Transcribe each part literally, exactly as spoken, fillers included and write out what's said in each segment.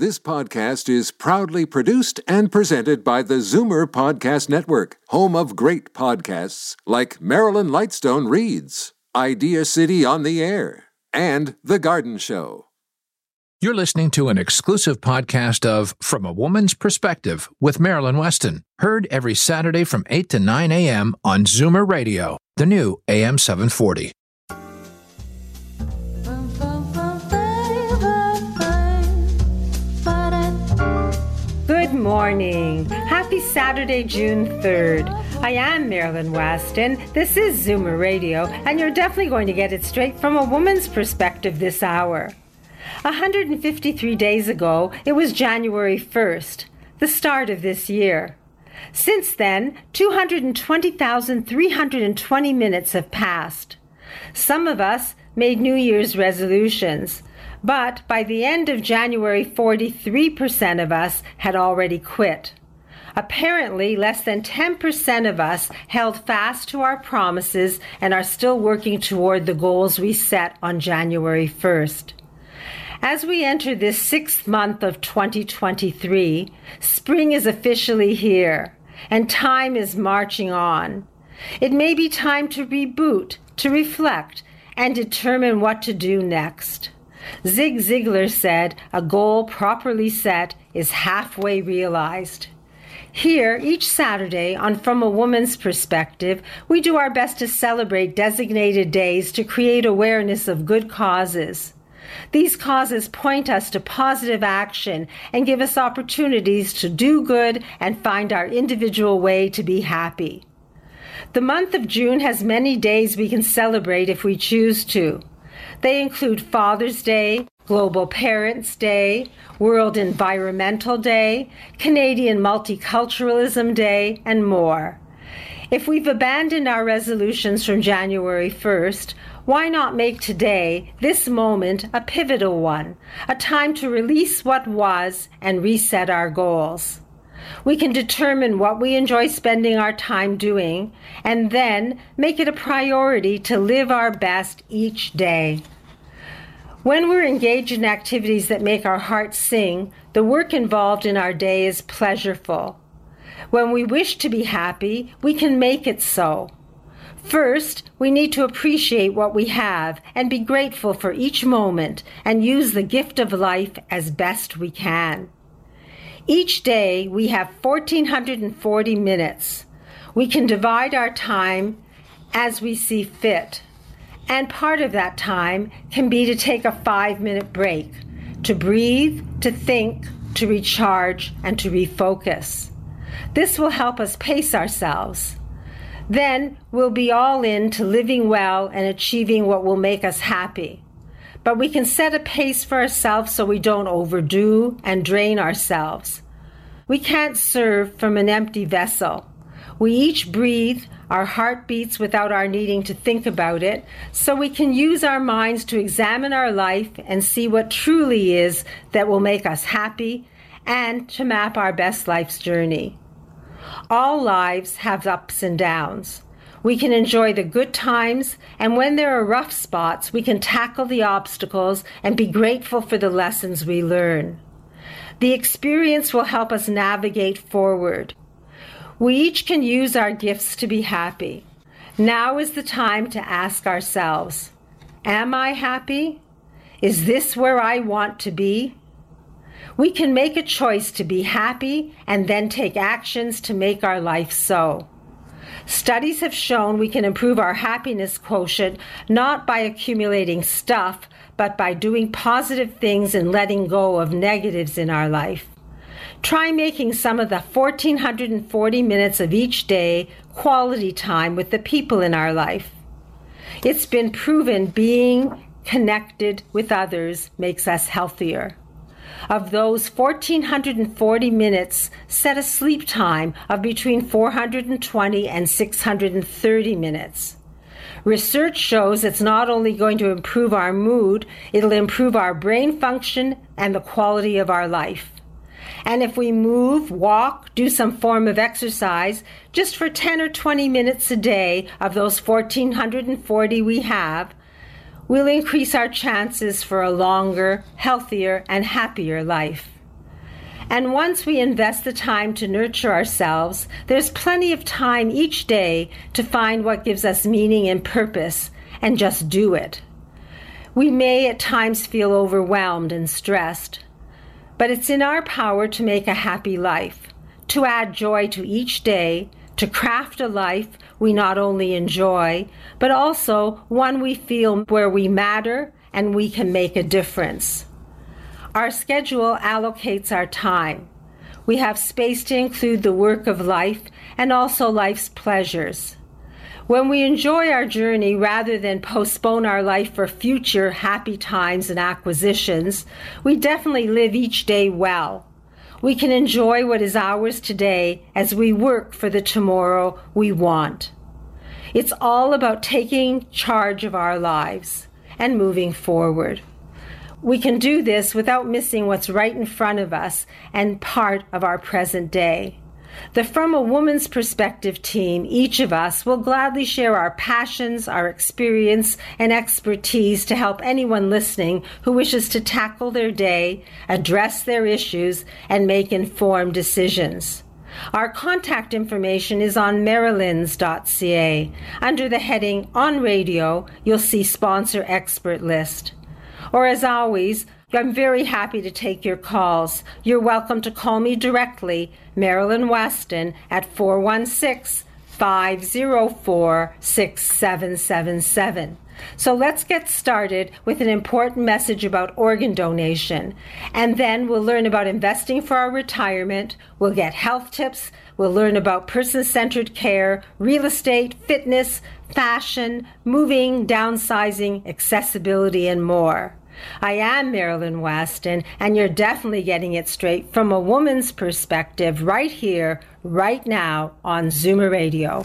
This podcast is proudly produced and presented by the Zoomer Podcast Network, home of great podcasts like Marilyn Lightstone Reads, Idea City on the Air, and The Garden Show. You're listening to an exclusive podcast of From a Woman's Perspective with Marilyn Weston, heard every Saturday from eight to nine a.m. on Zoomer Radio, the new A M seven forty. Good morning. Happy Saturday, June third. I am Marilyn Weston. This is Zoomer Radio, and you're definitely going to get it straight from a woman's perspective this hour. one hundred fifty-three days ago, it was January first, the start of this year. Since then, two hundred twenty thousand three hundred twenty minutes have passed. Some of us made New Year's resolutions, but by the end of January, forty-three percent of us had already quit. Apparently, less than ten percent of us held fast to our promises and are still working toward the goals we set on January first. As we enter this sixth month of twenty twenty-three, spring is officially here, and time is marching on. It may be time to reboot, to reflect, and determine what to do next. Zig Ziglar said, "A goal properly set is halfway realized." Here, each Saturday on From a Woman's Perspective, we do our best to celebrate designated days to create awareness of good causes. These causes point us to positive action and give us opportunities to do good and find our individual way to be happy. The month of June has many days we can celebrate if we choose to. They include Father's Day, Global Parents' Day, World Environmental Day, Canadian Multiculturalism Day, and more. If we've abandoned our resolutions from January first, why not make today, this moment, a pivotal one, a time to release what was and reset our goals? We can determine what we enjoy spending our time doing, and then make it a priority to live our best each day. When we're engaged in activities that make our hearts sing, the work involved in our day is pleasureful. When we wish to be happy, we can make it so. First, we need to appreciate what we have and be grateful for each moment and use the gift of life as best we can. Each day, we have one thousand four hundred forty minutes. We can divide our time as we see fit. And part of that time can be to take a five-minute break, to breathe, to think, to recharge, and to refocus. This will help us pace ourselves. Then we'll be all in to living well and achieving what will make us happy. But we can set a pace for ourselves so we don't overdo and drain ourselves. We can't serve from an empty vessel. We each breathe, our heart beats without our needing to think about it, so we can use our minds to examine our life and see what truly is that will make us happy and to map our best life's journey. All lives have ups and downs. We can enjoy the good times, and when there are rough spots, we can tackle the obstacles and be grateful for the lessons we learn. The experience will help us navigate forward. We each can use our gifts to be happy. Now is the time to ask ourselves, am I happy? Is this where I want to be? We can make a choice to be happy and then take actions to make our life so. Studies have shown we can improve our happiness quotient not by accumulating stuff, but by doing positive things and letting go of negatives in our life. Try making some of the one thousand four hundred forty minutes of each day quality time with the people in our life. It's been proven being connected with others makes us healthier. Of those one thousand four hundred forty minutes, set a sleep time of between four hundred twenty and six hundred thirty minutes. Research shows it's not only going to improve our mood, it'll improve our brain function and the quality of our life. And if we move, walk, do some form of exercise, just for ten or twenty minutes a day of those one thousand four hundred forty we have, we'll increase our chances for a longer, healthier, and happier life. And once we invest the time to nurture ourselves, there's plenty of time each day to find what gives us meaning and purpose, and just do it. We may at times feel overwhelmed and stressed, but it's in our power to make a happy life, to add joy to each day, to craft a life we not only enjoy, but also one we feel where we matter and we can make a difference. Our schedule allocates our time. We have space to include the work of life and also life's pleasures. When we enjoy our journey rather than postpone our life for future happy times and acquisitions, we definitely live each day well. We can enjoy what is ours today as we work for the tomorrow we want. It's all about taking charge of our lives and moving forward. We can do this without missing what's right in front of us and part of our present day. The From a Woman's Perspective team, each of us, will gladly share our passions, our experience, and expertise to help anyone listening who wishes to tackle their day, address their issues, and make informed decisions. Our contact information is on marilyns dot c a. Under the heading On Radio, you'll see Sponsor Expert List. Or as always, I'm very happy to take your calls. You're welcome to call me directly, Marilyn Weston, at four one six, five zero four, six seven seven seven. So let's get started with an important message about organ donation. And then we'll learn about investing for our retirement, we'll get health tips, we'll learn about person-centered care, real estate, fitness, fashion, moving, downsizing, accessibility, and more. I am Marilyn Weston, and you're definitely getting it straight from a woman's perspective right here, right now on Zoomer Radio.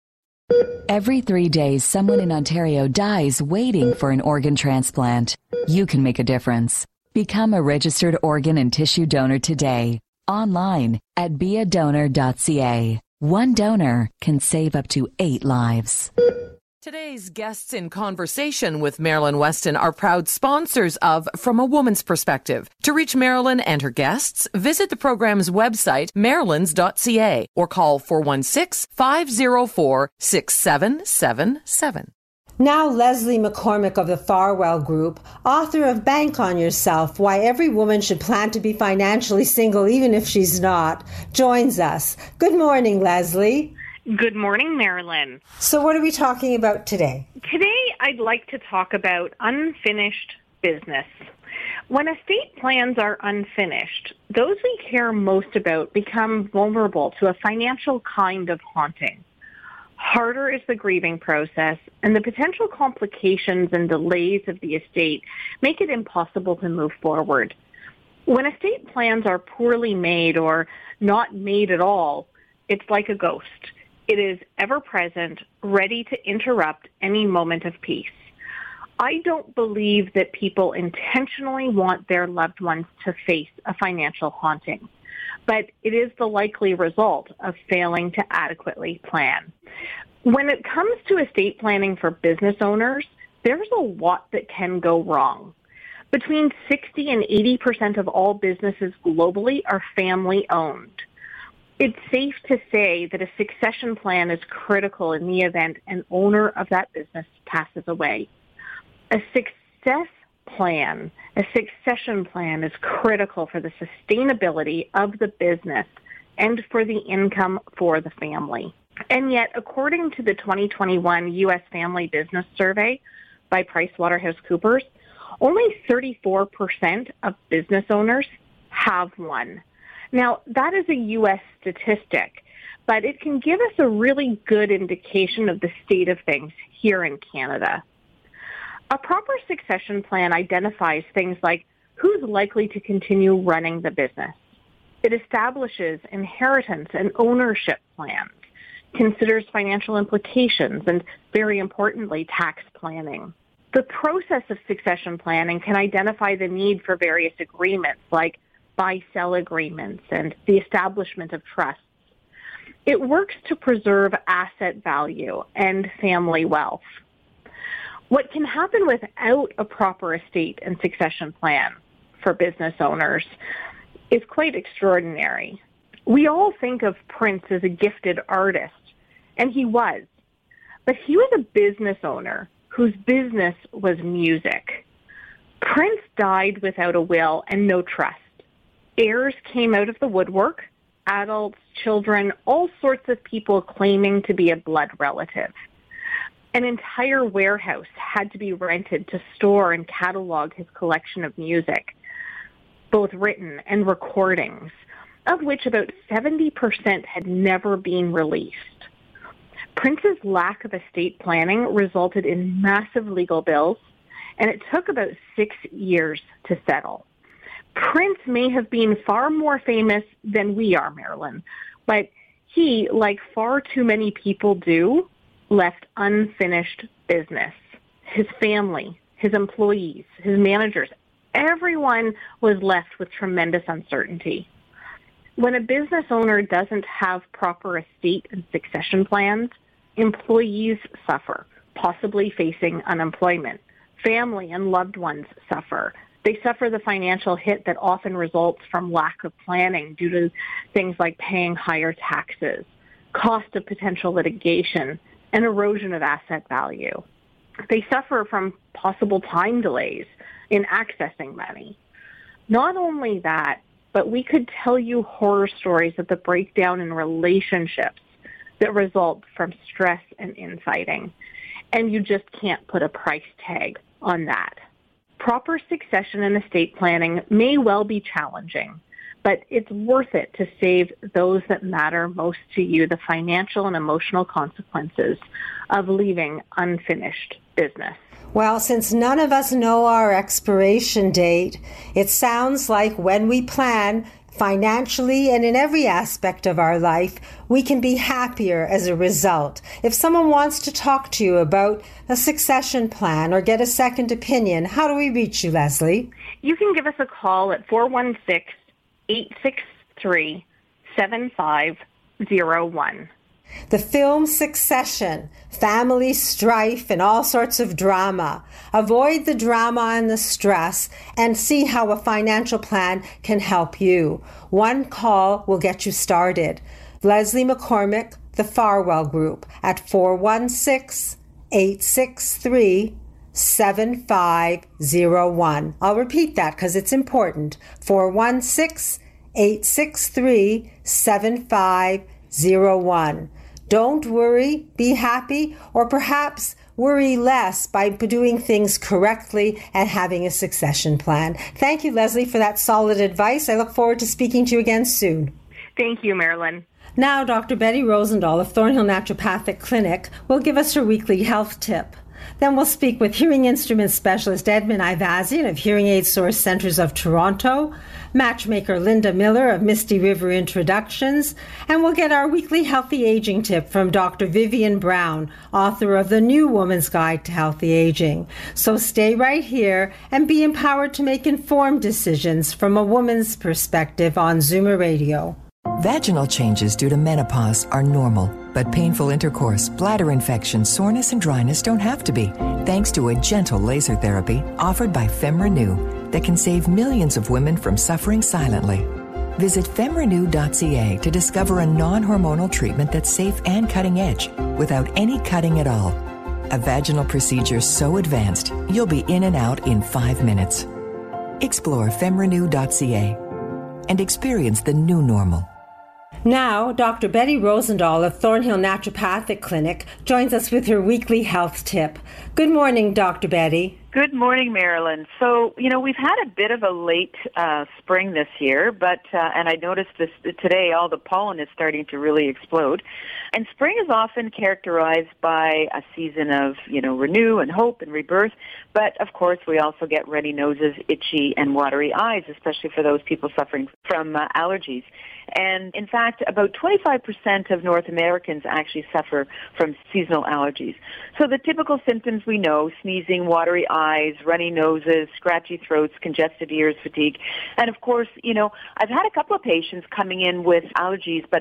Every three days, someone in Ontario dies waiting for an organ transplant. You can make a difference. Become a registered organ and tissue donor today, online at be a donor dot c a. One donor can save up to eight lives. Today's guests in conversation with Marilyn Weston are proud sponsors of From a Woman's Perspective. To reach Marilyn and her guests, visit the program's website, marilyns dot c a, or call four one six, five zero four, six seven seven seven. Now Leslie McCormick of the Farwell Group, author of Bank on Yourself, Why Every Woman Should Plan to Be Financially Single Even If She's Not, joins us. Good morning, Leslie. Good morning, Marilyn. So what are we talking about today? Today, I'd like to talk about unfinished business. When estate plans are unfinished, those we care most about become vulnerable to a financial kind of haunting. Harder is the grieving process, and the potential complications and delays of the estate make it impossible to move forward. When estate plans are poorly made or not made at all, it's like a ghost. It is ever-present, ready to interrupt any moment of peace. I don't believe that people intentionally want their loved ones to face a financial haunting, but it is the likely result of failing to adequately plan. When it comes to estate planning for business owners, there's a lot that can go wrong. Between sixty and eighty percent of all businesses globally are family-owned. It's safe to say that a succession plan is critical in the event an owner of that business passes away. A success plan, a succession plan is critical for the sustainability of the business and for the income for the family. And yet, according to the twenty twenty-one U S Family Business Survey by PricewaterhouseCoopers, only thirty-four percent of business owners have one. Now, that is a U S statistic, but it can give us a really good indication of the state of things here in Canada. A proper succession plan identifies things like who's likely to continue running the business. It establishes inheritance and ownership plans, considers financial implications, and very importantly, tax planning. The process of succession planning can identify the need for various agreements like buy-sell agreements and the establishment of trusts. It works to preserve asset value and family wealth. What can happen without a proper estate and succession plan for business owners is quite extraordinary. We all think of Prince as a gifted artist, and he was. But he was a business owner whose business was music. Prince died without a will and no trust. Heirs came out of the woodwork, adults, children, all sorts of people claiming to be a blood relative. An entire warehouse had to be rented to store and catalog his collection of music, both written and recordings, of which about seventy percent had never been released. Prince's lack of estate planning resulted in massive legal bills, and it took about six years to settle. Prince may have been far more famous than we are, Marilyn, but he, like far too many people do, left unfinished business. His family, his employees, his managers, everyone was left with tremendous uncertainty. When a business owner doesn't have proper estate and succession plans, employees suffer, possibly facing unemployment. Family and loved ones suffer. They suffer the financial hit that often results from lack of planning due to things like paying higher taxes, cost of potential litigation, and erosion of asset value. They suffer from possible time delays in accessing money. Not only that, but we could tell you horror stories of the breakdown in relationships that result from stress and infighting, and you just can't put a price tag on that. Proper succession and estate planning may well be challenging, but it's worth it to save those that matter most to you the financial and emotional consequences of leaving unfinished business. Well, since none of us know our expiration date, it sounds like when we plan financially and in every aspect of our life, we can be happier as a result. If someone wants to talk to you about a succession plan or get a second opinion, how do we reach you, Leslie? You can give us a call at four one six, eight six three, seven five zero one. The film Succession, family strife and all sorts of drama. Avoid the drama and the stress and see how a financial plan can help you. One call will get you started. Leslie McCormick, the Farwell Group, at four one six, eight six three, seven five zero one. I'll repeat that because it's important. four one six, eight six three, seven five zero one. Don't worry, be happy, or perhaps worry less by doing things correctly and having a succession plan. Thank you, Leslie, for that solid advice. I look forward to speaking to you again soon. Thank you, Marilyn. Now, Doctor Betty Rosendahl of Thornhill Naturopathic Clinic will give us her weekly health tip. Then we'll speak with hearing instrument specialist Edmund Ivazian of Hearing Aid Source Centers of Toronto, matchmaker Linda Miller of Misty River Introductions, and we'll get our weekly healthy aging tip from Doctor Vivian Brown, author of The New Woman's Guide to Healthy Aging. So stay right here and be empowered to make informed decisions from a woman's perspective on Zoomer Radio. Vaginal changes due to menopause are normal, but painful intercourse, bladder infection, soreness, and dryness don't have to be, thanks to a gentle laser therapy offered by FemRenew that can save millions of women from suffering silently. Visit femrenew dot c a to discover a non-hormonal treatment that's safe and cutting edge without any cutting at all. A vaginal procedure so advanced, you'll be in and out in five minutes. Explore femrenew dot c a and experience the new normal. Now, Doctor Betty Rosendahl of Thornhill Naturopathic Clinic joins us with her weekly health tip. Good morning, Doctor Betty. Good morning, Marilyn. So, you know, we've had a bit of a late uh, spring this year, but, uh, and I noticed this today, all the pollen is starting to really explode. And spring is often characterized by a season of, you know, renew and hope and rebirth. But, of course, we also get runny noses, itchy, and watery eyes, especially for those people suffering from uh, allergies. And in fact, about twenty-five percent of North Americans actually suffer from seasonal allergies. So the typical symptoms we know, sneezing, watery eyes, runny noses, scratchy throats, congested ears, fatigue. And of course, you know, I've had a couple of patients coming in with allergies, but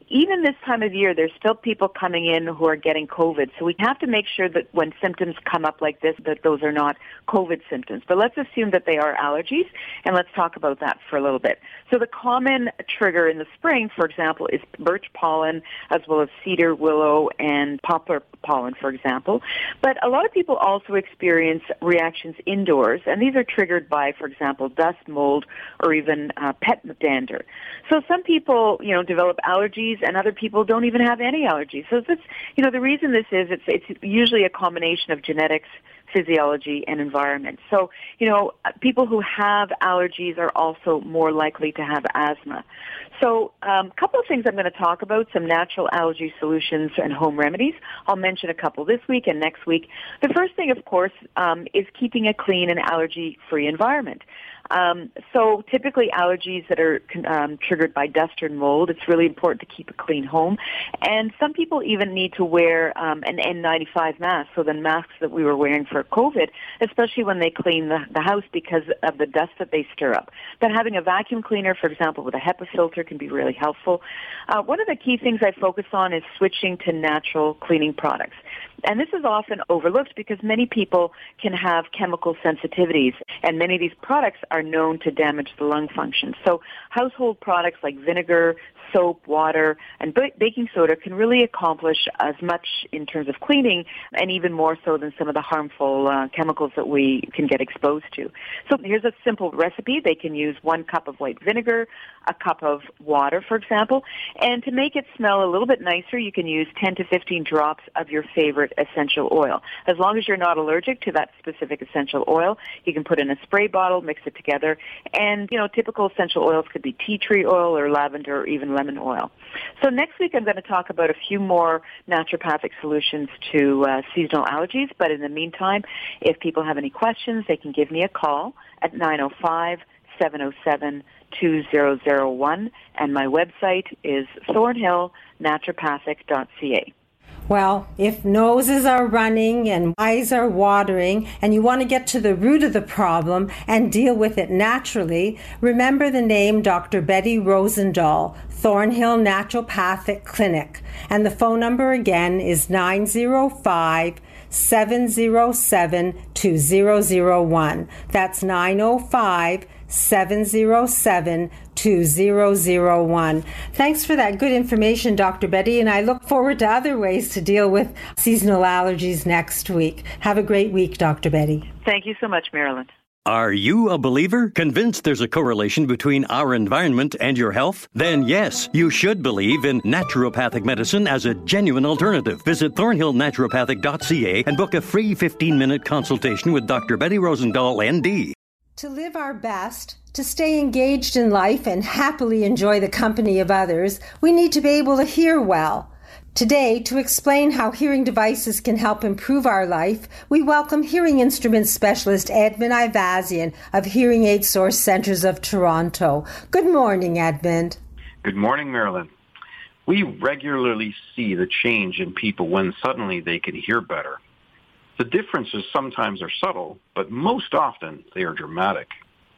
even this time of year, there's still people coming in who are getting COVID. So we have to make sure that when symptoms come up like this, that those are not COVID symptoms. But let's assume that they are allergies, and let's talk about that for a little bit. So the common trigger in the spring, for example, is birch pollen, as well as cedar, willow, and poplar pollen, for example. But a lot of people also experience reactions indoors, and these are triggered by, for example, dust, mold, or even uh, pet dander. So some people, you know, develop allergies, and other people don't even have any allergies. So this, you know, the reason this is, it's, it's usually a combination of genetics, physiology, and environment. So, you know, people who have allergies are also more likely to have asthma. So a um, couple of things I'm going to talk about, some natural allergy solutions and home remedies. I'll mention a couple this week and next week. The first thing, of course, um, is keeping a clean and allergy-free environment. Um, so typically allergies that are um, triggered by dust or mold, it's really important to keep a clean home. And some people even need to wear um, an N ninety-five mask, so the masks that we were wearing for COVID, especially when they clean the, the house because of the dust that they stir up. But having a vacuum cleaner, for example, with a HEPA filter can be really helpful. Uh, one of the key things I focus on is switching to natural cleaning products. And this is often overlooked because many people can have chemical sensitivities, and many of these products are known to damage the lung function. So household products like vinegar, soap, water, and baking soda can really accomplish as much in terms of cleaning, and even more so than some of the harmful uh, chemicals that we can get exposed to. So here's a simple recipe. They can use one cup of white vinegar, a cup of water, for example, and to make it smell a little bit nicer, you can use ten to fifteen drops of your favorite essential oil. As long as you're not allergic to that specific essential oil, you can put in a spray bottle, mix it together, and, you know, typical essential oils could be tea tree oil or lavender or even lemon oil. So next week I'm going to talk about a few more naturopathic solutions to uh, seasonal allergies, but in the meantime, if people have any questions, they can give me a call at nine oh five, seven oh seven, two oh oh one, and my website is thornhill naturopathic dot c a. Well, if noses are running and eyes are watering and you want to get to the root of the problem and deal with it naturally, remember the name Doctor Betty Rosendahl, Thornhill Naturopathic Clinic. And the phone number again is nine oh five, seven oh seven, two oh oh one. That's nine oh five, seven oh seven, two oh oh one. Thanks for that good information, Doctor Betty, and I look forward to other ways to deal with seasonal allergies next week. Have a great week, Doctor Betty. Thank you so much, Marilyn. Are you a believer? Convinced there's a correlation between our environment and your health? Then yes, you should believe in naturopathic medicine as a genuine alternative. Visit thornhill naturopathic dot c a and book a free fifteen-minute consultation with Doctor Betty Rosendahl, N D. To live our best, to stay engaged in life and happily enjoy the company of others, we need to be able to hear well. Today, to explain how hearing devices can help improve our life, we welcome hearing instrument specialist Edmund Ivazian of Hearing Aid Source Centers of Toronto. Good morning, Edmund. Good morning, Marilyn. We regularly see the change in people when suddenly they can hear better. The differences sometimes are subtle, but most often they are dramatic.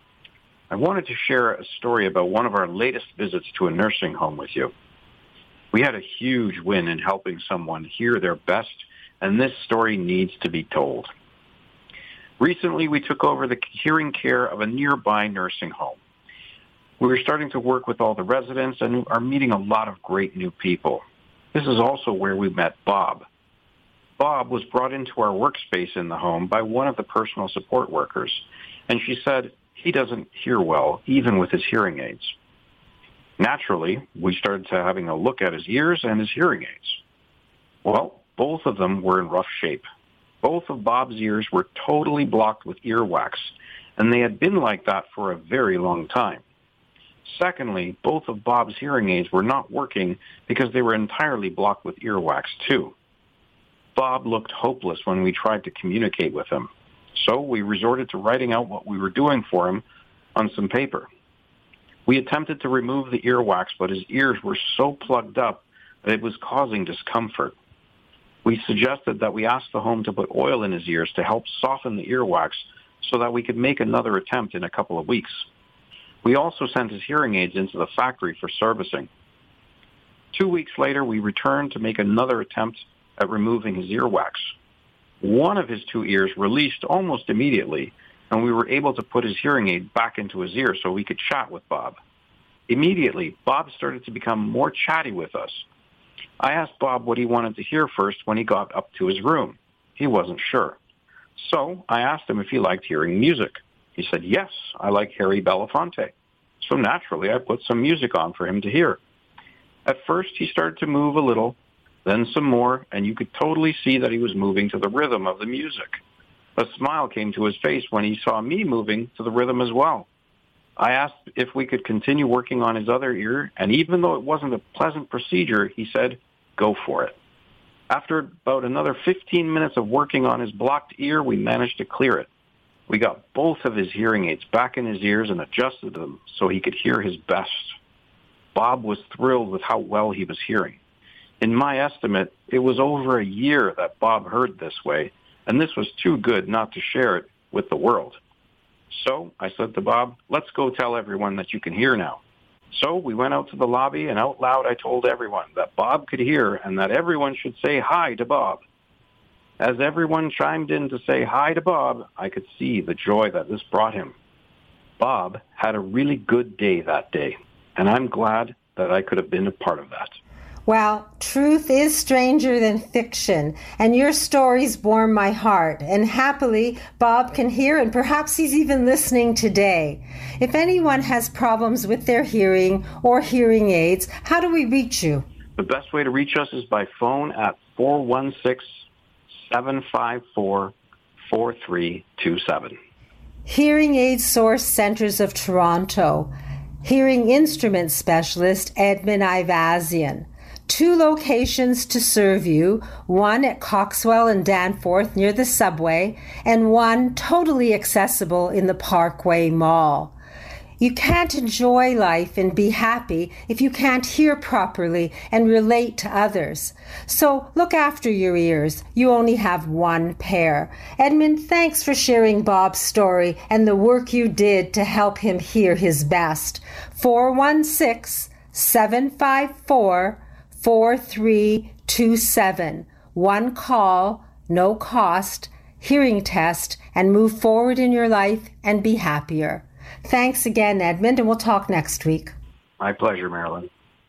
I wanted to share a story about one of our latest visits to a nursing home with you. We had a huge win in helping someone hear their best, and this story needs to be told. Recently, we took over the hearing care of a nearby nursing home. We were starting to work with all the residents and are meeting a lot of great new people. This is also where we met Bob. Bob was brought into our workspace in the home by one of the personal support workers, and she said he doesn't hear well, even with his hearing aids. Naturally, we started to having a look at his ears and his hearing aids. Well, both of them were in rough shape. Both of Bob's ears were totally blocked with earwax, and they had been like that for a very long time. Secondly, both of Bob's hearing aids were not working because they were entirely blocked with earwax, too. Bob looked hopeless when we tried to communicate with him, so we resorted to writing out what we were doing for him on some paper. We attempted to remove the earwax, but his ears were so plugged up that it was causing discomfort. We suggested that we ask the home to put oil in his ears to help soften the earwax so that we could make another attempt in a couple of weeks. We also sent his hearing aids into the factory for servicing. Two weeks later, we returned to make another attempt at removing his earwax. One of his two ears released almost immediately, and we were able to put his hearing aid back into his ear so we could chat with Bob. Immediately, Bob started to become more chatty with us. I asked Bob what he wanted to hear first when he got up to his room. He wasn't sure. So I asked him if he liked hearing music. He said, yes, I like Harry Belafonte. So naturally, I put some music on for him to hear. At first, he started to move a little, then some more, and you could totally see that he was moving to the rhythm of the music. A smile came to his face when he saw me moving to the rhythm as well. I asked if we could continue working on his other ear, and even though it wasn't a pleasant procedure, he said, go for it. After about another fifteen minutes of working on his blocked ear, we managed to clear it. We got both of his hearing aids back in his ears and adjusted them so he could hear his best. Bob was thrilled with how well he was hearing. In my estimate, it was over a year that Bob heard this way, and this was too good not to share it with the world. So I said to Bob, let's go tell everyone that you can hear now. So we went out to the lobby, and out loud I told everyone that Bob could hear and that everyone should say hi to Bob. As everyone chimed in to say hi to Bob, I could see the joy that this brought him. Bob had a really good day that day, and I'm glad that I could have been a part of that. Well, truth is stranger than fiction, and your stories warm my heart. And happily, Bob can hear, and perhaps he's even listening today. If anyone has problems with their hearing or hearing aids, how do we reach you? The best way to reach us is by phone at four one six, seven five four, four three two seven. Hearing Aid Source Centers of Toronto. Hearing instrument specialist Edmund Ivazian. Two locations to serve you, one at Coxwell and Danforth near the subway, and one totally accessible in the Parkway Mall. You can't enjoy life and be happy if you can't hear properly and relate to others. So look after your ears. You only have one pair. Edmund, thanks for sharing Bob's story and the work you did to help him hear his best. four one six, seven five four, four three two seven. One call, no cost, hearing test, and move forward in your life and be happier. Thanks again, Edmund, and we'll talk next week. My pleasure, Marilyn.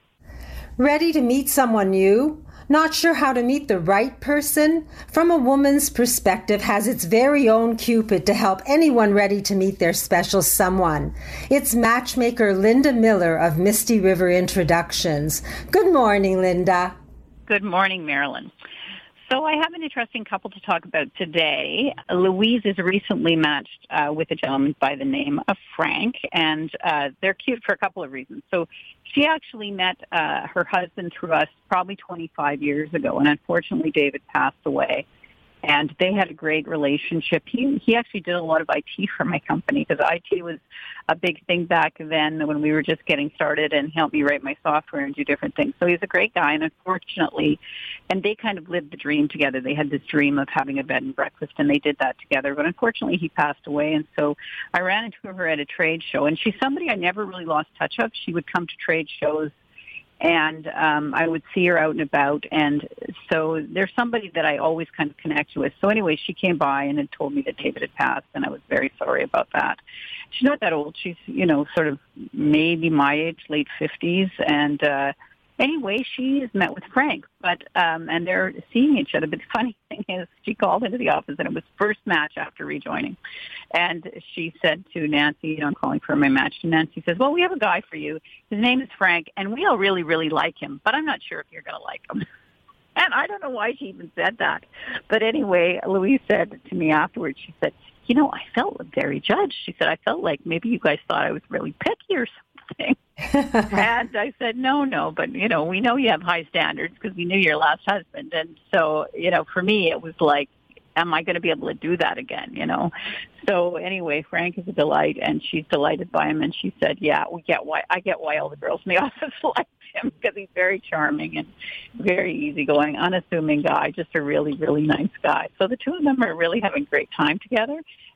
Ready to meet someone new? Not sure how to meet the right person? From a Woman's Perspective has its very own Cupid to help anyone ready to meet their special someone. It's matchmaker Linda Miller of Misty River Introductions. Good morning, Linda. Good morning, Marilyn. So I have an interesting couple to talk about today. Louise is recently matched uh, with a gentleman by the name of Frank, and uh, they're cute for a couple of reasons. So she actually met uh, her husband through us probably twenty-five years ago, and unfortunately David passed away. And they had a great relationship. He he actually did a lot of I T for my company because I T was a big thing back then when we were just getting started, and helped me write my software and do different things. So he's a great guy, and unfortunately, and they kind of lived the dream together. They had this dream of having a bed and breakfast, and they did that together. But unfortunately, he passed away, and so I ran into her at a trade show, and she's somebody I never really lost touch of. She would come to trade shows, and um, I would see her out and about, and so there's somebody that I always kind of connect with. So anyway, she came by and had told me that David had passed, and I was very sorry about that. She's not that old. She's, you know, sort of maybe my age, late fifties, and uh, anyway, she has met with Frank, but um, and they're seeing each other. But the funny thing is, she called into the office, and it was first match after rejoining. And she said to Nancy, you know, I'm calling for my match. And Nancy says, well, we have a guy for you. His name is Frank, and we all really, really like him, but I'm not sure if you're going to like him. And I don't know why she even said that. But anyway, Louise said to me afterwards, she said, you know, I felt very judged. She said, I felt like maybe you guys thought I was really picky or something. And I said, no, no, but, you know, we know you have high standards because we knew your last husband. And so, you know, for me, it was like, am I going to be able to do that again, you know? So anyway, Frank is a delight, and she's delighted by him. And she said, yeah, we get why, I get why all the girls in the office like him, because he's very charming and very easygoing, unassuming guy, just a really, really nice guy. So the two of them are really having a great time together.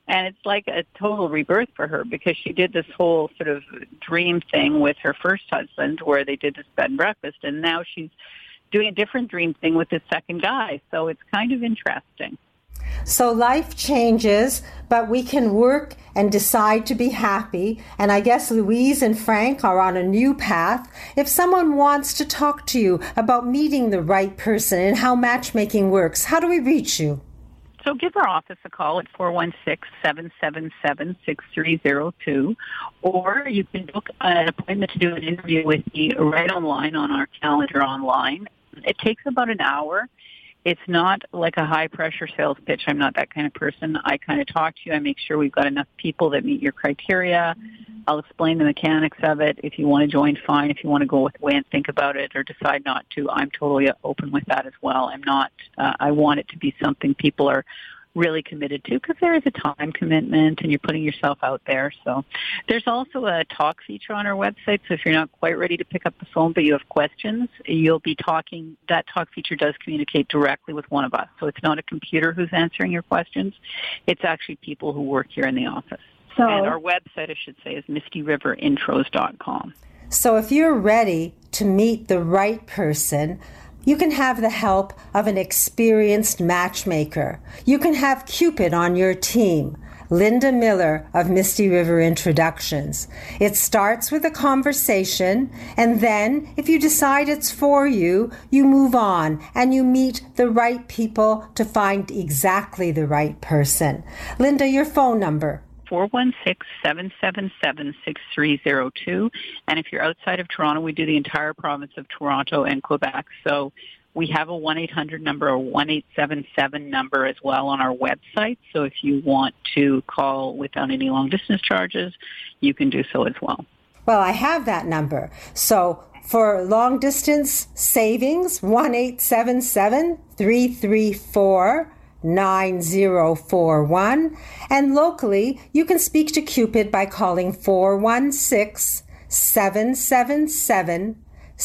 And it's like a total rebirth for her because she did this whole sort of dream thing with her first husband where they did this bed and breakfast, and now she's doing a different dream thing with this second guy. So it's kind of interesting. So life changes, but we can work and decide to be happy. And I guess Louise and Frank are on a new path. If someone wants to talk to you about meeting the right person and how matchmaking works, how do we reach you? So give our office a call at four one six, seven seven seven, six three zero two, or you can book an appointment to do an interview with me right online on our calendar online. It takes about an hour. It's not like a high-pressure sales pitch. I'm not that kind of person. I kind of talk to you. I make sure we've got enough people that meet your criteria. I'll explain the mechanics of it. If you want to join, fine. If you want to go with away and think about it or decide not to, I'm totally open with that as well. I'm not, uh, I want it to be something people are really committed to because there is a time commitment and you're putting yourself out there. So there's also a talk feature on our website. So if you're not quite ready to pick up the phone but you have questions, you'll be talking. That talk feature does communicate directly with one of us. So it's not a computer who's answering your questions. It's actually people who work here in the office. So, and our website, I should say, is misty river intros dot com. So if you're ready to meet the right person, you can have the help of an experienced matchmaker. You can have Cupid on your team. Linda Miller of Misty River Introductions. It starts with a conversation, and then, if you decide it's for you, you move on and you meet the right people to find exactly the right person. Linda, your phone number. four one six, seven seven seven, six three zero two. And if you're outside of Toronto, we do the entire province of Toronto and Quebec. So we have a one eight hundred number, a one eight seven seven number as well on our website. So if you want to call without any long-distance charges, you can do so as well. Well, I have that number. So for long-distance savings, one eight seven seven, three three four, nine zero four one, and locally you can speak to Cupid by calling four one six, seven seven seven,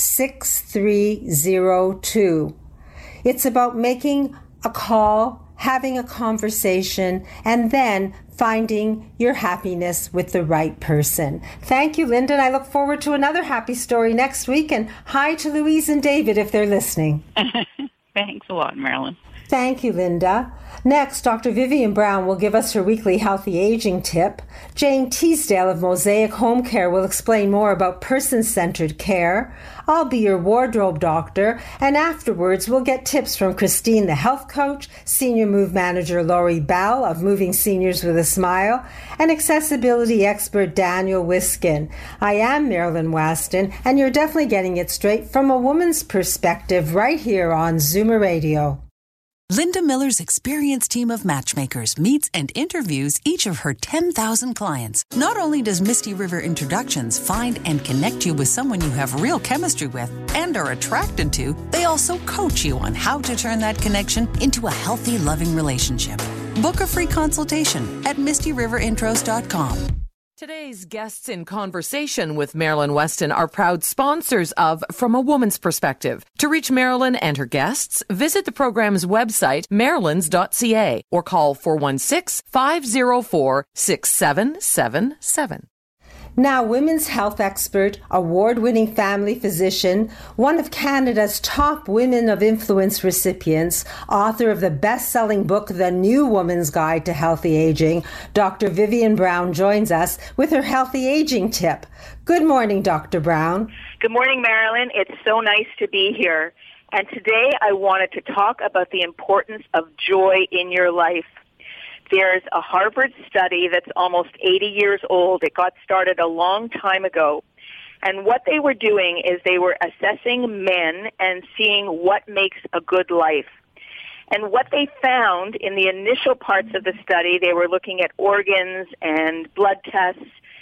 six three zero two. It's about making a call, having a conversation, and then finding your happiness with the right person. Thank you, Linda, and I look forward to another happy story next week, and hi to Louise and David if they're listening. Thanks a lot, Marilyn. Thank you, Linda. Next, Doctor Vivian Brown will give us her weekly healthy aging tip. Jane Teasdale of Mosaic Home Care will explain more about person-centered care. I'll be your wardrobe doctor, and afterwards we'll get tips from Christine, the health coach, senior move manager Laurie Bell of Moving Seniors with a Smile, and accessibility expert Daniel Wiskin. I am Marilyn Weston, and you're definitely getting it straight from a woman's perspective right here on Zoomer Radio. Linda Miller's experienced team of matchmakers meets and interviews each of her ten thousand clients. Not only does Misty River Introductions find and connect you with someone you have real chemistry with and are attracted to, they also coach you on how to turn that connection into a healthy, loving relationship. Book a free consultation at misty river intros dot com. Today's guests in conversation with Marilyn Weston are proud sponsors of From a Woman's Perspective. To reach Marilyn and her guests, visit the program's website, marilyns dot c a, or call four one six, five zero four, six seven seven seven. Now, women's health expert, award-winning family physician, one of Canada's top Women of Influence recipients, author of the best-selling book, The New Woman's Guide to Healthy Aging, Doctor Vivian Brown joins us with her healthy aging tip. Good morning, Doctor Brown. Good morning, Marilyn. It's so nice to be here. And today I wanted to talk about the importance of joy in your life. There's a Harvard study that's almost eighty years old. It got started a long time ago. And what they were doing is they were assessing men and seeing what makes a good life. And what they found in the initial parts of the study, they were looking at organs and blood tests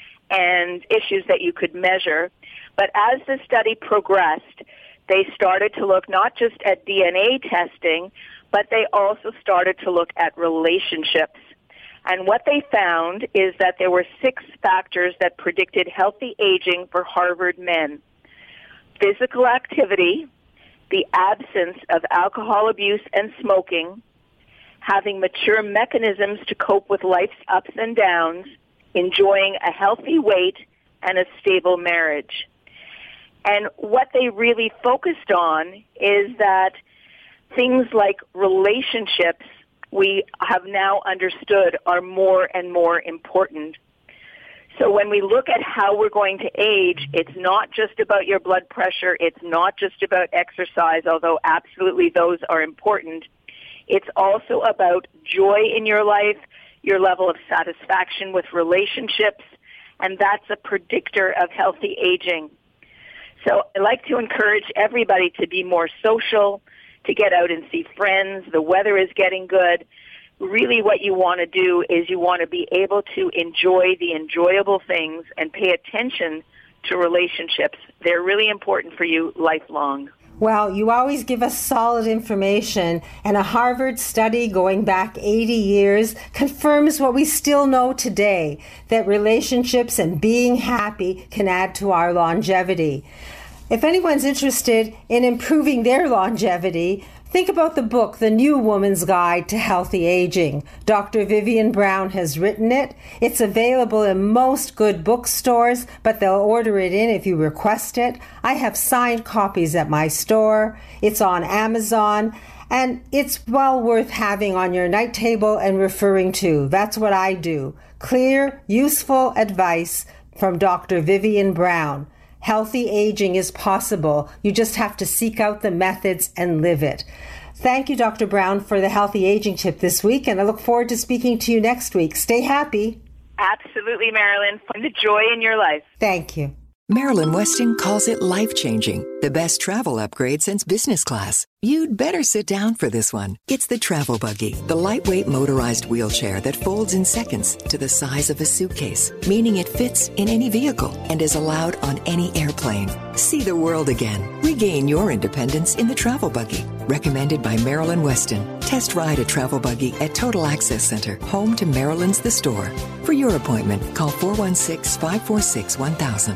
and issues that you could measure. But as the study progressed, they started to look not just at D N A testing, but they also started to look at relationships. And what they found is that there were six factors that predicted healthy aging for Harvard men. Physical activity, the absence of alcohol abuse and smoking, having mature mechanisms to cope with life's ups and downs, enjoying a healthy weight, and a stable marriage. And what they really focused on is that things like relationships we have now understood are more and more important. So when we look at how we're going to age, it's not just about your blood pressure, it's not just about exercise, although absolutely those are important. It's also about joy in your life, your level of satisfaction with relationships, and that's a predictor of healthy aging. So I like to encourage everybody to be more social, to get out and see friends. The weather is getting good. Really what you want to do is you want to be able to enjoy the enjoyable things and pay attention to relationships. They're really important for you lifelong. Well, you always give us solid information, and a Harvard study going back eighty years confirms what we still know today, that relationships and being happy can add to our longevity. If anyone's interested in improving their longevity, think about the book, The New Woman's Guide to Healthy Aging. Doctor Vivian Brown has written it. It's available in most good bookstores, but they'll order it in if you request it. I have signed copies at my store. It's on Amazon, and it's well worth having on your night table and referring to. That's what I do. Clear, useful advice from Doctor Vivian Brown. Healthy aging is possible. You just have to seek out the methods and live it. Thank you, Doctor Brown, for the healthy aging tip this week, and I look forward to speaking to you next week. Stay happy. Absolutely, Marilyn. Find the joy in your life. Thank you. Marilyn Weston calls it life-changing, the best travel upgrade since business class. You'd better sit down for this one. It's the Travel Buggy, the lightweight motorized wheelchair that folds in seconds to the size of a suitcase, meaning it fits in any vehicle and is allowed on any airplane. See the world again. Regain your independence in the Travel Buggy. Recommended by Marilyn Weston. Test ride a Travel Buggy at Total Access Center, home to Marilyn's The Store. For your appointment, call four one six, five four six, one thousand.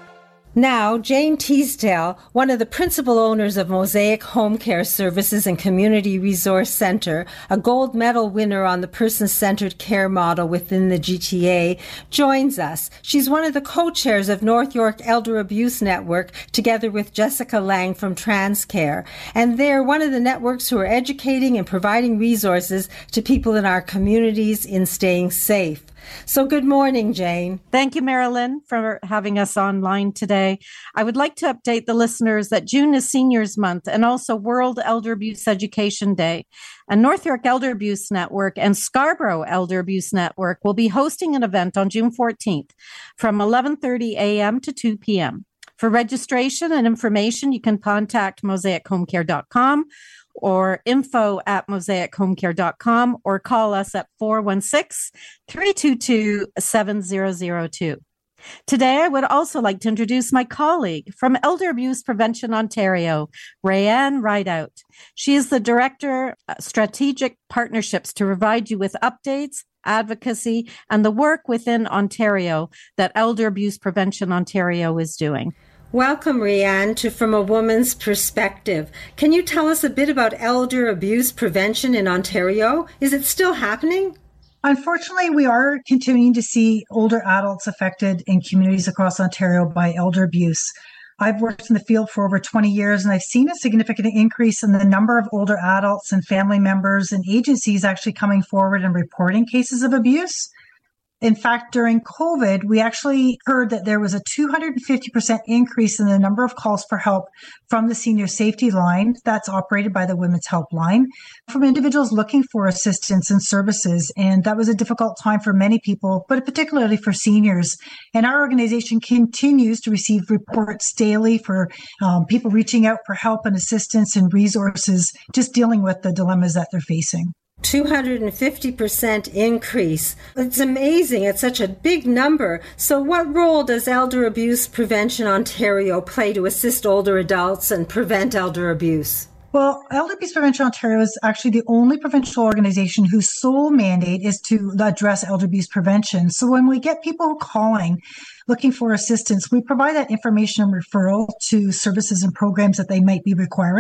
Now, Jane Teasdale, one of the principal owners of Mosaic Home Care Services and Community Resource Center, a gold medal winner on the person-centered care model within the G T A, joins us. She's one of the co-chairs of North York Elder Abuse Network, together with Jessica Lang from TransCare. And they're one of the networks who are educating and providing resources to people in our communities in staying safe. So good morning, Jane. Thank you, Marilyn, for having us online today. I would like to update the listeners that June is Seniors Month and also World Elder Abuse Education Day. And North York Elder Abuse Network and Scarborough Elder Abuse Network will be hosting an event on June fourteenth from eleven thirty a.m. to two p.m. For registration and information, you can contact mosaic home care dot com or info at mosaic home care dot com or call us at four one six, three two two, seven zero zero two. Today, I would also like to introduce my colleague from Elder Abuse Prevention Ontario, Rayanne Rideout. She is the Director of Strategic Partnerships to provide you with updates, advocacy, and the work within Ontario that Elder Abuse Prevention Ontario is doing. Welcome, Rayanne, to From a Woman's Perspective. Can you tell us a bit about elder abuse prevention in Ontario? Is it still happening? Unfortunately, we are continuing to see older adults affected in communities across Ontario by elder abuse. I've worked in the field for over twenty years, and I've seen a significant increase in the number of older adults and family members and agencies actually coming forward and reporting cases of abuse. In fact, during COVID, we actually heard that there was a two hundred fifty percent increase in the number of calls for help from the Senior Safety Line that's operated by the Women's Helpline, from individuals looking for assistance and services. And that was a difficult time for many people, but particularly for seniors. And our organization continues to receive reports daily for um, people reaching out for help and assistance and resources, just dealing with the dilemmas that they're facing. two hundred fifty percent increase. It's amazing. It's such a big number. So what role does Elder Abuse Prevention Ontario play to assist older adults and prevent elder abuse? Well, Elder Abuse Prevention Ontario is actually the only provincial organization whose sole mandate is to address elder abuse prevention. So when we get people calling, looking for assistance, we provide that information and referral to services and programs that they might be requiring.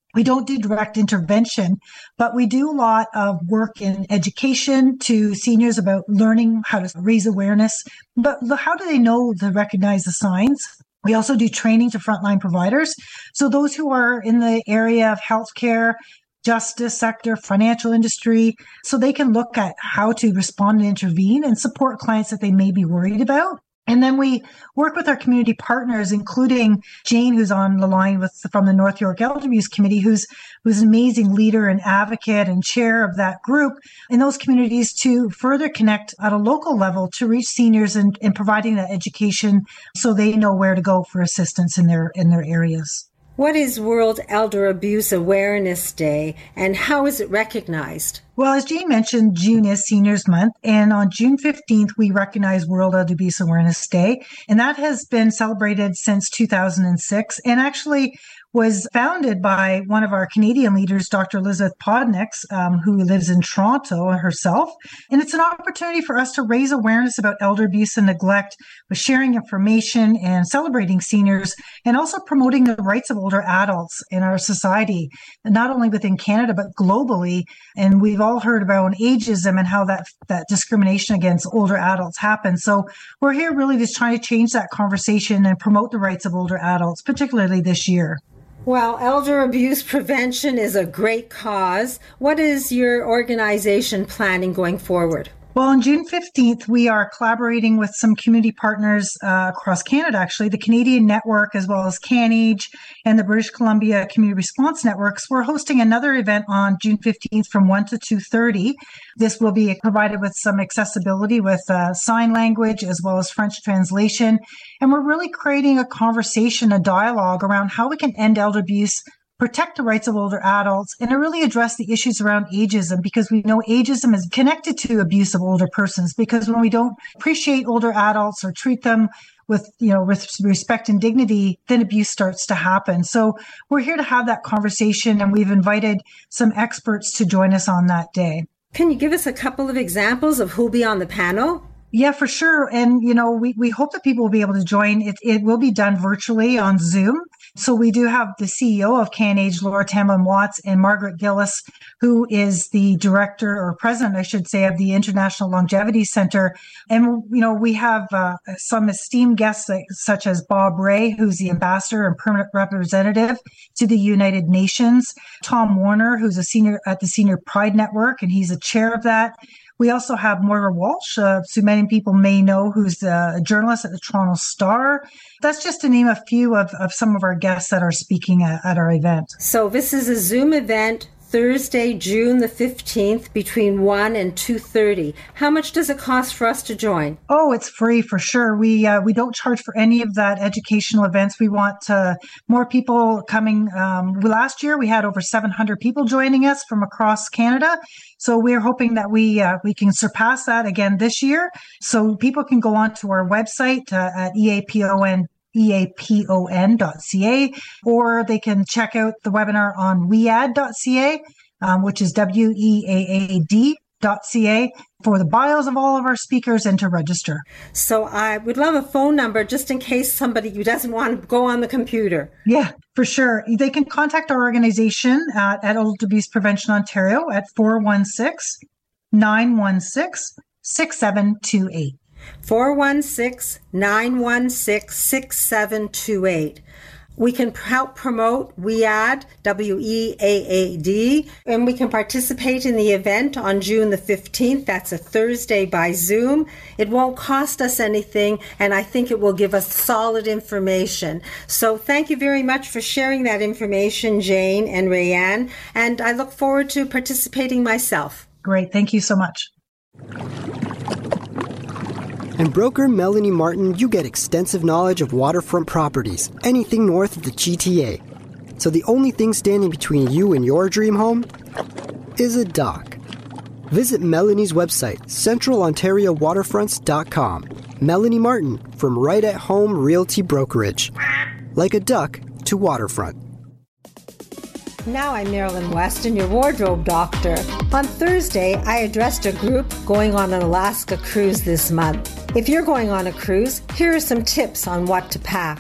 We don't do direct intervention, but we do a lot of work in education to seniors about learning how to raise awareness. But how do they know to recognize the signs? We also do training to frontline providers. So those who are in the area of healthcare, justice sector, financial industry, so they can look at how to respond and intervene and support clients that they may be worried about. And then we work with our community partners, including Jane, who's on the line with from the North York Elder Abuse Committee, who's who's an amazing leader and advocate and chair of that group in those communities to further connect at a local level to reach seniors and, and providing that education so they know where to go for assistance in their in their areas. What is World Elder Abuse Awareness Day and how is it recognized? Well, as Jane mentioned, June is Seniors Month, and on June fifteenth, we recognize World Elder Abuse Awareness Day, and that has been celebrated since two thousand six, and actually was founded by one of our Canadian leaders, Doctor Elizabeth Podnicks, um, who lives in Toronto herself. And it's an opportunity for us to raise awareness about elder abuse and neglect with sharing information and celebrating seniors, and also promoting the rights of older adults in our society, and not only within Canada, but globally. And we've all heard about ageism and how that, that discrimination against older adults happens. So we're here really just trying to change that conversation and promote the rights of older adults, particularly this year. Well, elder abuse prevention is a great cause. What is your organization planning going forward? Well, on June fifteenth, we are collaborating with some community partners uh, across Canada, actually, the Canadian Network, as well as CanAge and the British Columbia Community Response Networks. We're hosting another event on June fifteenth from one to two thirty. This will be provided with some accessibility with uh, sign language as well as French translation. And we're really creating a conversation, a dialogue around how we can end elder abuse, protect the rights of older adults, and to really address the issues around ageism, because we know ageism is connected to abuse of older persons, because when we don't appreciate older adults or treat them with, you know, with respect and dignity, then abuse starts to happen. So we're here to have that conversation, and we've invited some experts to join us on that day. Can you give us a couple of examples of who'll be on the panel? Yeah, for sure. And, you know, we, we hope that people will be able to join. It, it will be done virtually on Zoom. So we do have the C E O of CanAge, Laura Tamblin-Watts, and Margaret Gillis, who is the director or president, I should say, of the International Longevity Center. And, you know, we have uh, some esteemed guests like, such as Bob Ray, who's the ambassador and permanent representative to the United Nations, Tom Warner, who's a senior at the Senior Pride Network, and he's a chair of that. We also have Moira Walsh, uh, so many people may know, who's a journalist at the Toronto Star. That's just to name a few of, of some of our guests that are speaking at, at our event. So this is a Zoom event Thursday, June the fifteenth, between one and two thirty. How much does it cost for us to join? Oh, it's free for sure. We uh, we don't charge for any of that educational events. We want uh, more people coming. Um, last year, we had over seven hundred people joining us from across Canada. So we're hoping that we uh, we can surpass that again this year. So people can go onto our website uh, at E A P O N E A P O N dot C A, or they can check out the webinar on W E A D dot C A, um, which is W E A A D dot C A, for the bios of all of our speakers and to register. So I would love a phone number just in case somebody who doesn't want to go on the computer. Yeah, for sure. They can contact our organization at, at Elder Abuse Prevention Ontario at four one six, nine one six, six seven two eight. four one six, nine one six, six seven two eight. We can help promote W E A D, W E A A D, and we can participate in the event on June the fifteenth. That's a Thursday by Zoom. It won't cost us anything, and I think it will give us solid information. So thank you very much for sharing that information, Jane and Rayanne, and I look forward to participating myself. Great. Thank you so much. And broker Melanie Martin, you get extensive knowledge of waterfront properties, anything north of the G T A. So the only thing standing between you and your dream home is a dock. Visit Melanie's website, central ontario waterfronts dot com. Melanie Martin from Right at Home Realty Brokerage. Like a duck to waterfront. Now I'm Marilyn Weston, your wardrobe doctor. On Thursday, I addressed a group going on an Alaska cruise this month. If you're going on a cruise, here are some tips on what to pack.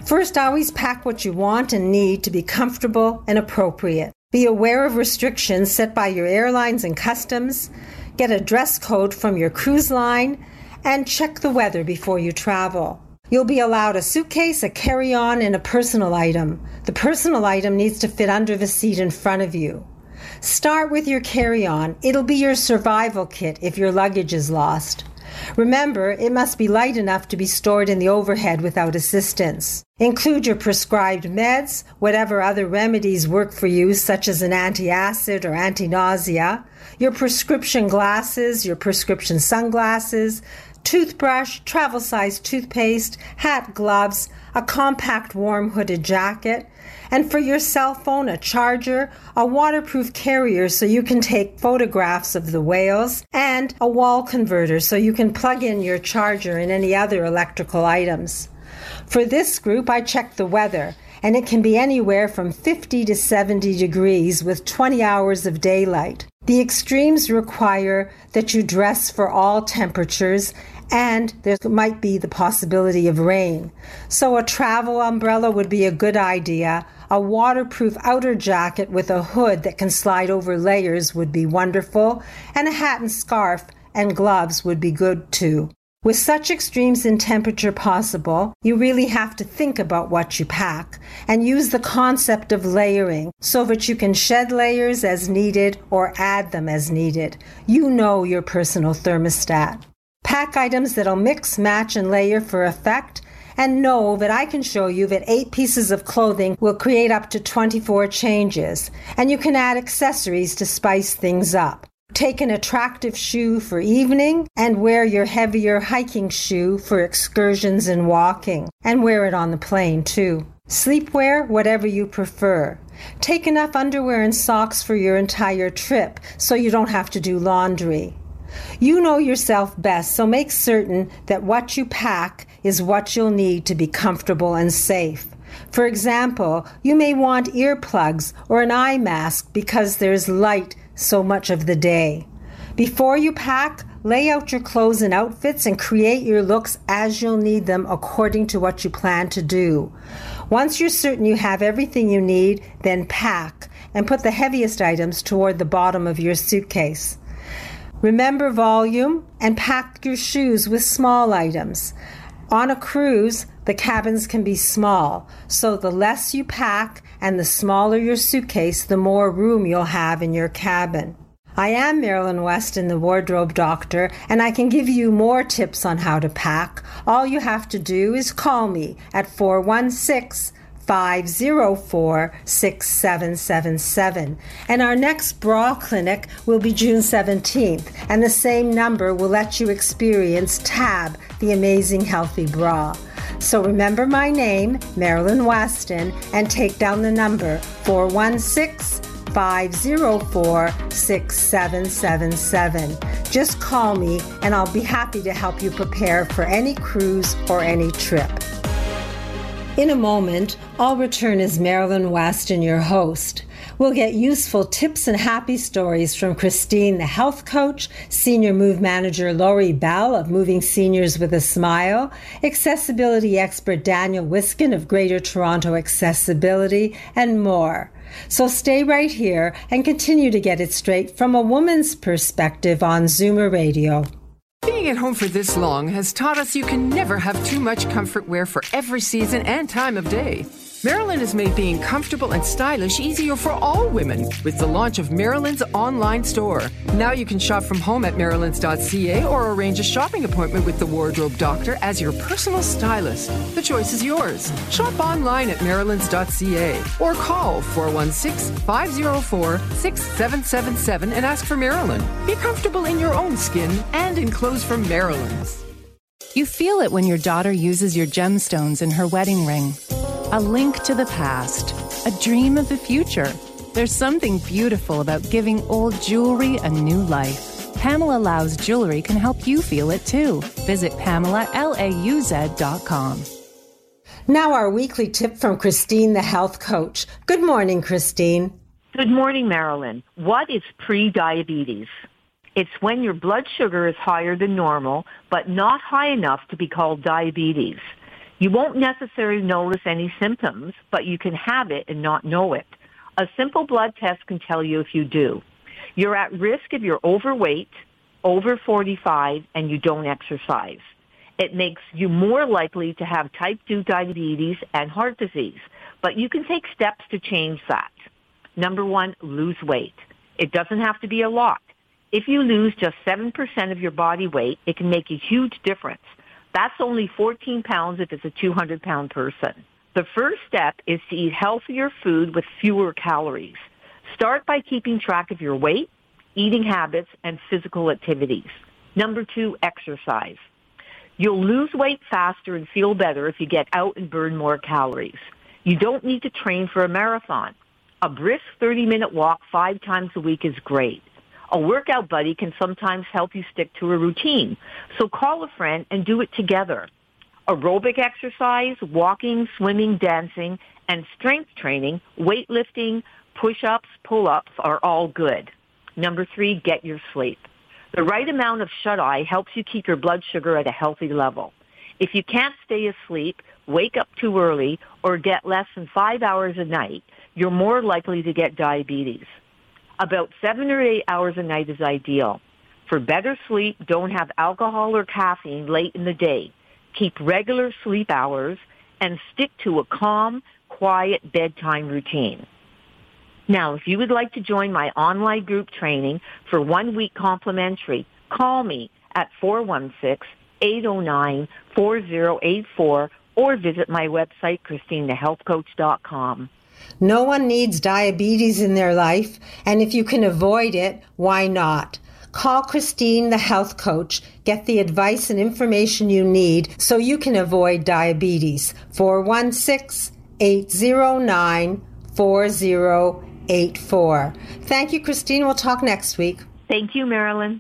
First, always pack what you want and need to be comfortable and appropriate. Be aware of restrictions set by your airlines and customs. Get a dress code from your cruise line, and check the weather before you travel. You'll be allowed a suitcase, a carry-on, and a personal item. The personal item needs to fit under the seat in front of you. Start with your carry-on. It'll be your survival kit if your luggage is lost. Remember, it must be light enough to be stored in the overhead without assistance. Include your prescribed meds, whatever other remedies work for you, such as an antacid or anti-nausea, your prescription glasses, your prescription sunglasses, toothbrush, travel-sized toothpaste, hat, gloves, a compact warm hooded jacket, and for your cell phone, a charger, a waterproof carrier so you can take photographs of the whales, and a wall converter so you can plug in your charger and any other electrical items. For this group, I checked the weather, and it can be anywhere from fifty to seventy degrees with twenty hours of daylight. The extremes require that you dress for all temperatures, and there might be the possibility of rain. So a travel umbrella would be a good idea. A waterproof outer jacket with a hood that can slide over layers would be wonderful, and a hat and scarf and gloves would be good too. With such extremes in temperature possible, you really have to think about what you pack and use the concept of layering so that you can shed layers as needed or add them as needed. You know your personal thermostat. Pack items that'll mix, match, and layer for effect, and know that I can show you that eight pieces of clothing will create up to twenty-four changes, and you can add accessories to spice things up. Take an attractive shoe for evening and wear your heavier hiking shoe for excursions and walking, and wear it on the plane too. Sleepwear, whatever you prefer. Take enough underwear and socks for your entire trip so you don't have to do laundry. You know yourself best, so make certain that what you pack is what you'll need to be comfortable and safe. For example, you may want earplugs or an eye mask because there's light so much of the day. Before you pack, lay out your clothes and outfits and create your looks as you'll need them according to what you plan to do. Once you're certain you have everything you need, then pack and put the heaviest items toward the bottom of your suitcase. Remember volume and pack your shoes with small items. On a cruise, the cabins can be small, so the less you pack and the smaller your suitcase, the more room you'll have in your cabin. I am Marilyn Weston, the wardrobe doctor, and I can give you more tips on how to pack. All you have to do is call me at four one six, five zero four, six seven seven seven. And our next bra clinic will be June seventeenth, and the same number will let you experience Tab, the amazing healthy bra. So remember my name, Marilyn Weston, and take down the number four one six, five zero four, six seven seven seven. Just call me and I'll be happy to help you prepare for any cruise or any trip. In a moment, I'll return as Marilyn Weston, your host. We'll get useful tips and happy stories from Christine, the health coach, Senior Move Manager Lori Bell of Moving Seniors with a Smile, accessibility expert Daniel Wiskin of Greater Toronto Accessibility, and more. So stay right here and continue to get it straight from a woman's perspective on Zoomer Radio. Being at home for this long has taught us you can never have too much comfort wear for every season and time of day. Marilyn has made being comfortable and stylish easier for all women with the launch of Marilyn's online store. Now you can shop from home at marilyns dot c a or arrange a shopping appointment with the wardrobe doctor as your personal stylist. The choice is yours. Shop online at marilyns dot c a or call four one six, five zero four, six seven seven seven and ask for Marilyn. Be comfortable in your own skin and in clothes from Marilyn's. You feel it when your daughter uses your gemstones in her wedding ring. A link to the past, a dream of the future. There's something beautiful about giving old jewelry a new life. Pamela Lauz Jewelry can help you feel it too. Visit Pamela Lauz dot com. Now our weekly tip from Christine, the health coach. Good morning, Christine. Good morning, Marilyn. What is pre-diabetes? It's when your blood sugar is higher than normal, but not high enough to be called diabetes. You won't necessarily notice any symptoms, but you can have it and not know it. A simple blood test can tell you if you do. You're at risk if you're overweight, over forty-five, and you don't exercise. It makes you more likely to have type two diabetes and heart disease, but you can take steps to change that. Number one, lose weight. It doesn't have to be a lot. If you lose just seven percent of your body weight, it can make a huge difference. That's only fourteen pounds if it's a two hundred pound person. The first step is to eat healthier food with fewer calories. Start by keeping track of your weight, eating habits, and physical activities. Number two, exercise. You'll lose weight faster and feel better if you get out and burn more calories. You don't need to train for a marathon. A brisk thirty-minute walk five times a week is great. A workout buddy can sometimes help you stick to a routine, so call a friend and do it together. Aerobic exercise, walking, swimming, dancing, and strength training, weightlifting, push-ups, pull-ups are all good. Number three, get your sleep. The right amount of shut-eye helps you keep your blood sugar at a healthy level. If you can't stay asleep, wake up too early, or get less than five hours a night, you're more likely to get diabetes. About seven or eight hours a night is ideal. For better sleep, don't have alcohol or caffeine late in the day. Keep regular sleep hours and stick to a calm, quiet bedtime routine. Now, if you would like to join my online group training for one week complimentary, call me at four one six, eight oh nine, four oh eight four or visit my website, Christine the health coach dot com. No one needs diabetes in their life, and if you can avoid it, why not? Call Christine, the health coach. Get the advice and information you need so you can avoid diabetes. four one six, eight oh nine, four oh eight four. Thank you, Christine. We'll talk next week. Thank you, Marilyn.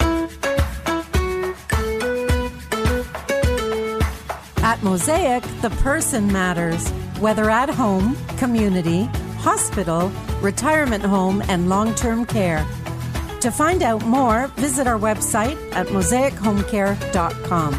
At Mosaic, the person matters. Whether at home, community, hospital, retirement home, and long-term care. To find out more, visit our website at mosaic home care dot com.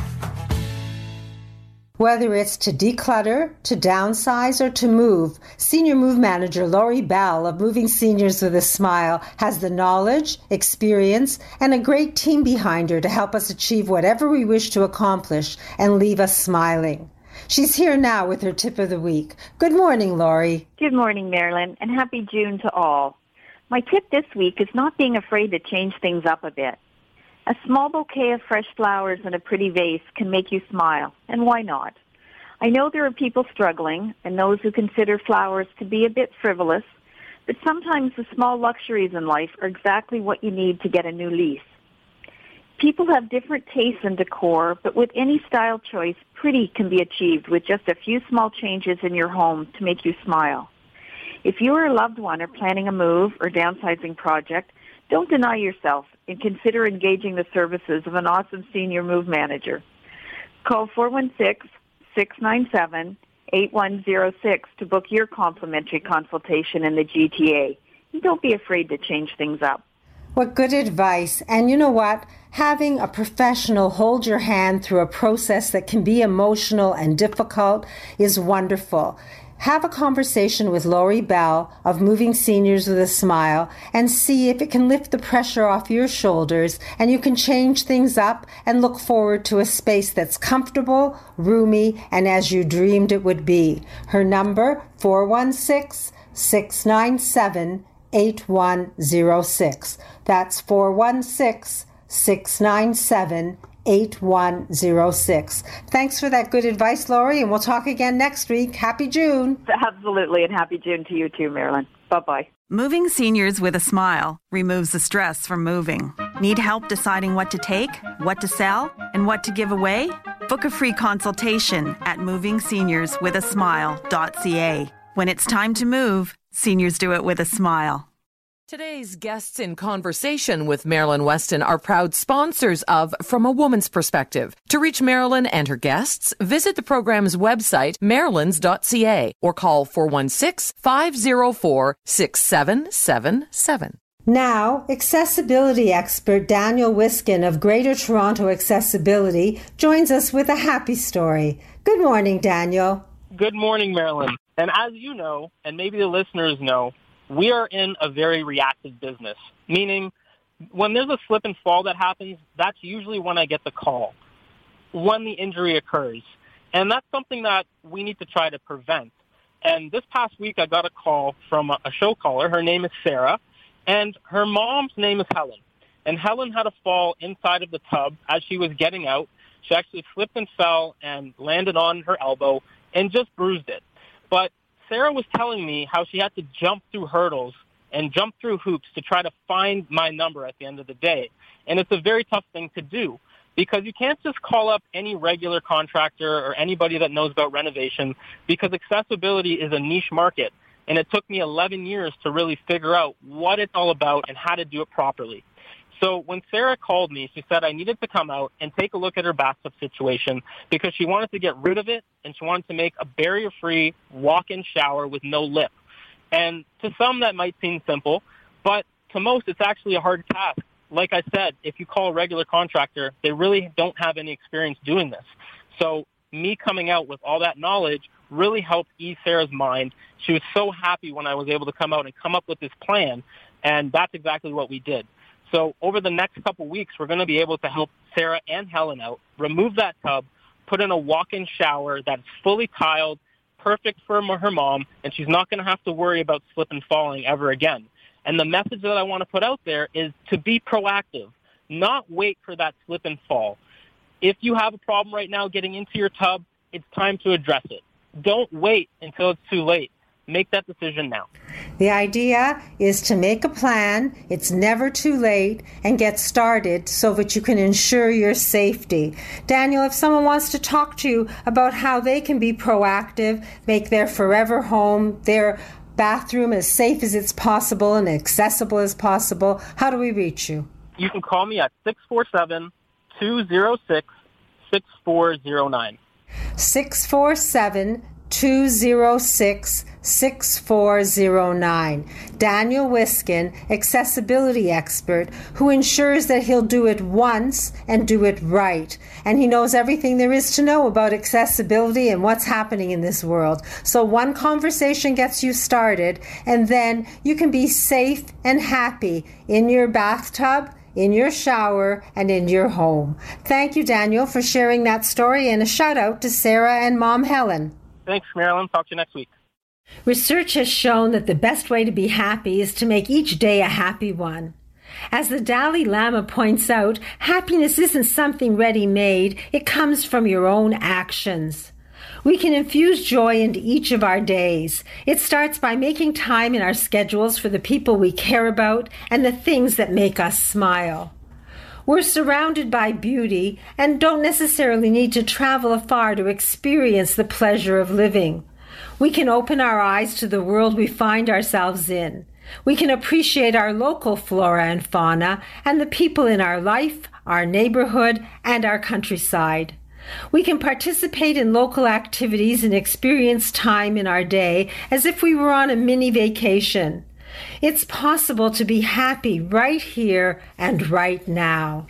Whether it's to declutter, to downsize, or to move, Senior Move Manager Lori Bell of Moving Seniors with a Smile has the knowledge, experience, and a great team behind her to help us achieve whatever we wish to accomplish and leave us smiling. She's here now with her tip of the week. Good morning, Lori. Good morning, Marilyn, and happy June to all. My tip this week is not being afraid to change things up a bit. A small bouquet of fresh flowers in a pretty vase can make you smile, and why not? I know there are people struggling and those who consider flowers to be a bit frivolous, but sometimes the small luxuries in life are exactly what you need to get a new lease. People have different tastes in decor, but with any style choice, pretty can be achieved with just a few small changes in your home to make you smile. If you or a loved one are planning a move or downsizing project, don't deny yourself and consider engaging the services of an awesome senior move manager. Call four one six, six nine seven, eight one zero six to book your complimentary consultation in the G T A. And don't be afraid to change things up. What good advice. And you know what? Having a professional hold your hand through a process that can be emotional and difficult is wonderful. Have a conversation with Lori Bell of Moving Seniors with a Smile and see if it can lift the pressure off your shoulders and you can change things up and look forward to a space that's comfortable, roomy, and as you dreamed it would be. Her number, four one six, six nine seven, eight one zero six. That's four one six, six nine seven, eight one zero six. Thanks for that good advice, Lori, and we'll talk again next week. Happy June. Absolutely, and happy June to you too, Marilyn. Bye-bye. Moving Seniors with a Smile removes the stress from moving. Need help deciding what to take, what to sell, and what to give away? Book a free consultation at moving seniors with a smile dot c a. When it's time to move, seniors do it with a smile. Today's guests in conversation with Marilyn Weston are proud sponsors of From a Woman's Perspective. To reach Marilyn and her guests, visit the program's website, marilyns dot c a, or call four one six, five oh four, six seven seven seven. Now, accessibility expert Daniel Wiskin of Greater Toronto Accessibility joins us with a happy story. Good morning, Daniel. Good morning, Marilyn. And as you know, and maybe the listeners know, we are in a very reactive business, meaning when there's a slip and fall that happens, that's usually when I get the call, when the injury occurs. And that's something that we need to try to prevent. And this past week, I got a call from a show caller. Her name is Sarah. And her mom's name is Helen. And Helen had a fall inside of the tub as she was getting out. She actually slipped and fell and landed on her elbow and just bruised it. But Sarah was telling me how she had to jump through hurdles and jump through hoops to try to find my number at the end of the day. And it's a very tough thing to do because you can't just call up any regular contractor or anybody that knows about renovation because accessibility is a niche market. And it took me eleven years to really figure out what it's all about and how to do it properly. So when Sarah called me, she said I needed to come out and take a look at her bathtub situation because she wanted to get rid of it and she wanted to make a barrier-free walk-in shower with no lip. And to some that might seem simple, but to most it's actually a hard task. Like I said, if you call a regular contractor, they really don't have any experience doing this. So me coming out with all that knowledge really helped ease Sarah's mind. She was so happy when I was able to come out and come up with this plan, and that's exactly what we did. So over the next couple weeks, we're going to be able to help Sarah and Helen out, remove that tub, put in a walk-in shower that's fully tiled, perfect for her mom, and she's not going to have to worry about slip and falling ever again. And the message that I want to put out there is to be proactive, not wait for that slip and fall. If you have a problem right now getting into your tub, it's time to address it. Don't wait until it's too late. Make that decision now. The idea is to make a plan, it's never too late, and get started so that you can ensure your safety. Daniel, if someone wants to talk to you about how they can be proactive, make their forever home, their bathroom as safe as it's possible and accessible as possible, how do we reach you? You can call me at six four seven, two zero six, six four zero nine. six four seven, two zero six, six four zero nine. Daniel Wiskin, accessibility expert, who ensures that he'll do it once and do it right. And he knows everything there is to know about accessibility and what's happening in this world. So one conversation gets you started, and then you can be safe and happy in your bathtub, in your shower, and in your home. Thank you, Daniel, for sharing that story, and a shout out to Sarah and Mom Helen. Thanks, Marilyn. Talk to you next week. Research has shown that the best way to be happy is to make each day a happy one. As the Dalai Lama points out, happiness isn't something ready-made. It comes from your own actions. We can infuse joy into each of our days. It starts by making time in our schedules for the people we care about and the things that make us smile. We're surrounded by beauty and don't necessarily need to travel afar to experience the pleasure of living. We can open our eyes to the world we find ourselves in. We can appreciate our local flora and fauna and the people in our life, our neighborhood, and our countryside. We can participate in local activities and experience time in our day as if we were on a mini vacation. It's possible to be happy right here and right now.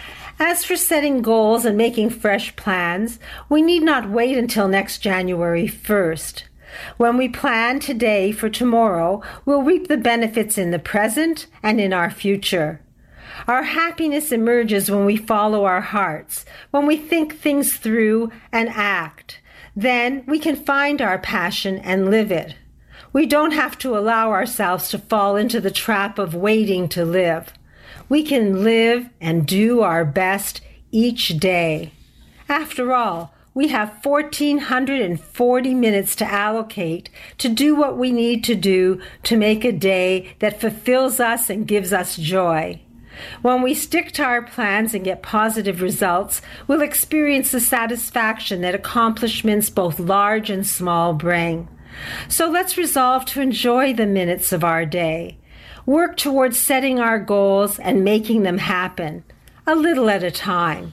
As for setting goals and making fresh plans, we need not wait until next January first. When we plan today for tomorrow, we'll reap the benefits in the present and in our future. Our happiness emerges when we follow our hearts, when we think things through and act. Then we can find our passion and live it. We don't have to allow ourselves to fall into the trap of waiting to live. We can live and do our best each day. After all, we have one thousand four hundred forty minutes to allocate to do what we need to do to make a day that fulfills us and gives us joy. When we stick to our plans and get positive results, we'll experience the satisfaction that accomplishments both large and small bring. So let's resolve to enjoy the minutes of our day. Work towards setting our goals and making them happen, a little at a time.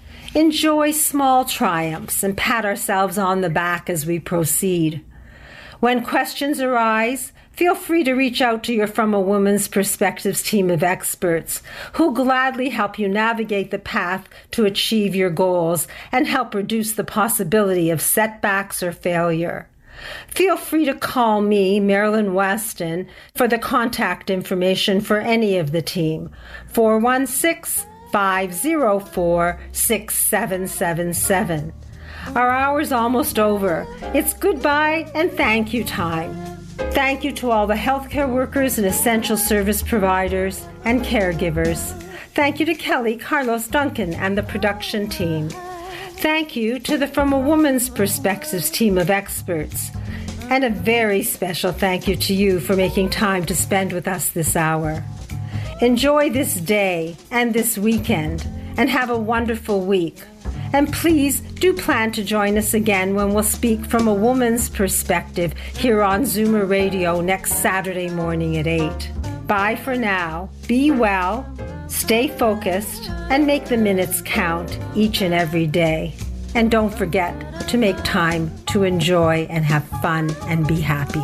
Enjoy small triumphs and pat ourselves on the back as we proceed. When questions arise, feel free to reach out to your From a Woman's Perspectives team of experts who gladly help you navigate the path to achieve your goals and help reduce the possibility of setbacks or failure. Feel free to call me, Marilyn Weston, for the contact information for any of the team, four one six, five zero four, six seven seven seven. Our hour's almost over. It's goodbye and thank you time. Thank you to all the healthcare workers and essential service providers and caregivers. Thank you to Kelly, Carlos, Duncan, and the production team. Thank you to the From a Woman's Perspectives team of experts. And a very special thank you to you for making time to spend with us this hour. Enjoy this day and this weekend, and have a wonderful week. And please do plan to join us again when we'll speak from a woman's perspective here on Zoomer Radio next Saturday morning at eight. Bye for now. Be well, stay focused, and make the minutes count each and every day. And don't forget to make time to enjoy and have fun and be happy.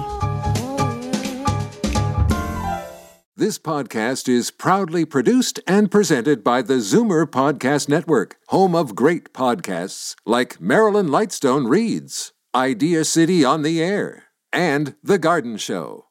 This podcast is proudly produced and presented by the Zoomer Podcast Network, home of great podcasts like Marilyn Lightstone Reads, Idea City on the Air, and The Garden Show.